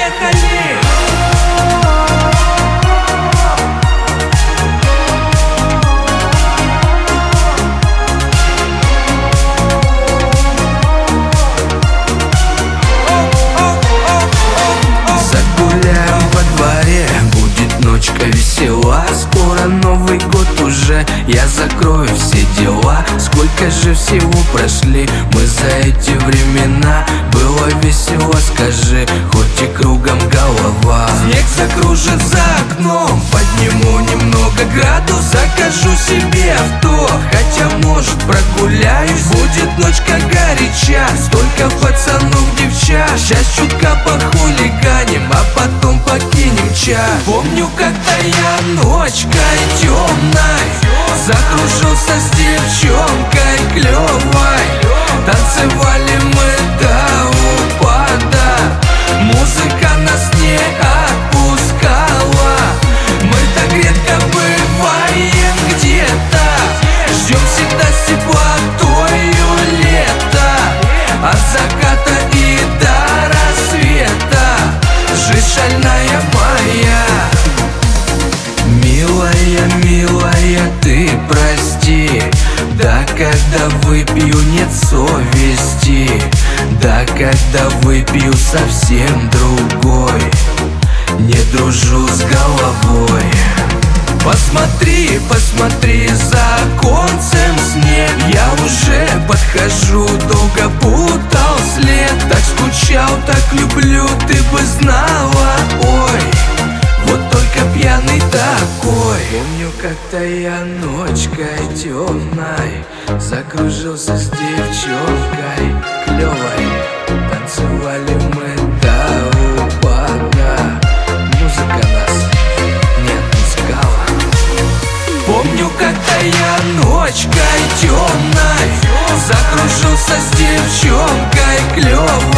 поехали! Загуляем во дворе, будет ночка весела. Скоро Новый год уже, я закрою все дела. Сколько же всего прошли мы за эти времена. Было весело, скажи, хоть и кругом голова. Снег закружит за окном, подниму немного градус. Закажу себе авто, хотя может прогуляюсь. Будет ночка горяча, столько пацанов, девчат. Сейчас чутка похулиганим, а потом покинем чат. Помню, когда я ночкой темной закружился с девчонкой клевой. Танцевали мы до упада, музыка нас не отпускала. Мы так редко бываем где-то, ждем всегда с теплотою лета. От заката и до рассвета жизнь шальная моя. Милая, милая, ты прости, да когда выпью нет совести, да когда выпью совсем другой, не дружу с головой. Посмотри, посмотри, за оконцем снег. Я уже подхожу, долго путал след. Так скучал, так люблю, ты бы знала. Ой, вот только пьяный такой. Помню, как-то я ночкой темной закружился с девчонкой клевой. Танцевали мы до упада, музыка нас не отпускала. Помню, когда я ночкой темной закружился с девчонкой клевой.